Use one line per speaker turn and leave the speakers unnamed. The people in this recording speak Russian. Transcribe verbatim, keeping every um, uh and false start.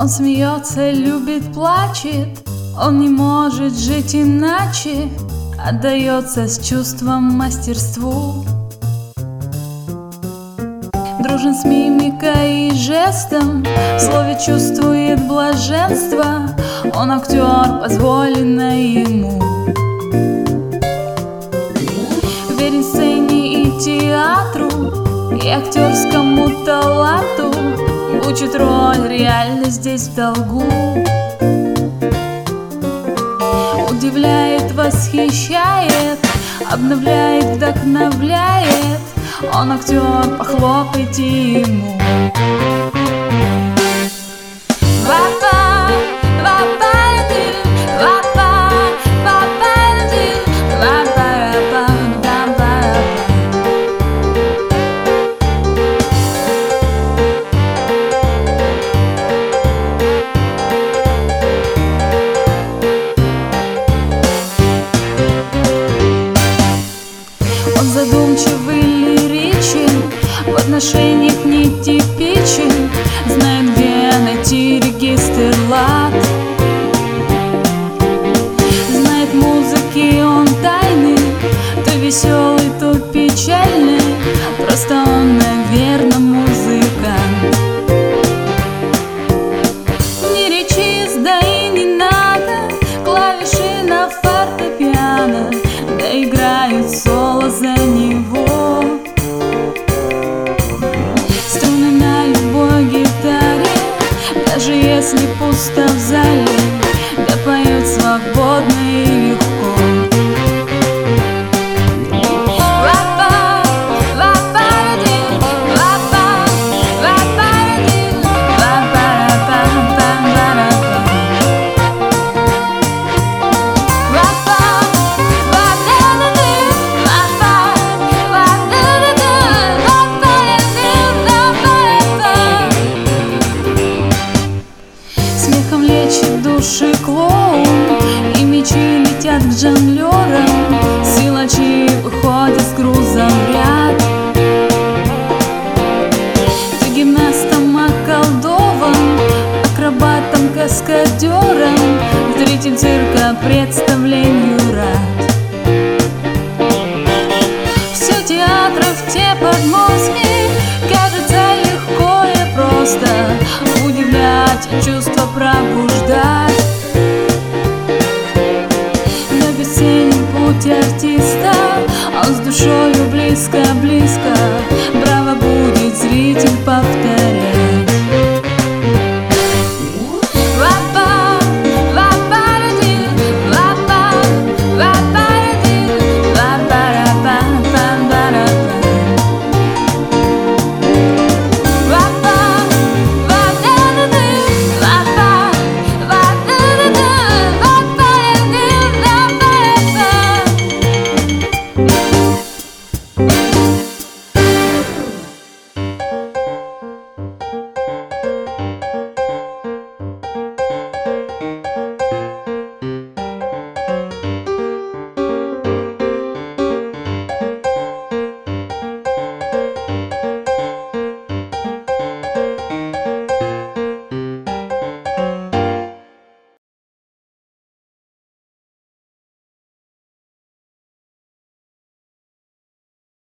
Он смеется, любит, плачет, он не может жить иначе, отдается с чувством, мастерству. Дружен с мимикой и жестом, в слове чувствует блаженство. Он актер, позволено ему. Верен сцене и театру, и актерскому таланту. Учит роль, реально здесь в долгу. Удивляет, восхищает, обновляет, вдохновляет. Он актер, похлопайте ему. Он задумчивый, лиричен, в отношениях нетипичен, знает, где найти регистр лад. Знает музыки он тайны, то веселый, то печальный, просто он, наверное, музыкант. Не речись, да и не надо, клавиши на фортепиано, да играют соло за него. Струны на любой гитаре, даже если пусто в зале, да поет свободно и легко. Смехом лечит души клоун, и мечи летят к жонглерам. Силачи выходят с грузом в ряд. Ты гимнастом околдован, акробатом, каскадером, зритель цирка представлению рад. Все театров, те подмостки, кажется легко и просто удивлять, чувства пробуждать. Но бесценен путь артиста, он с душой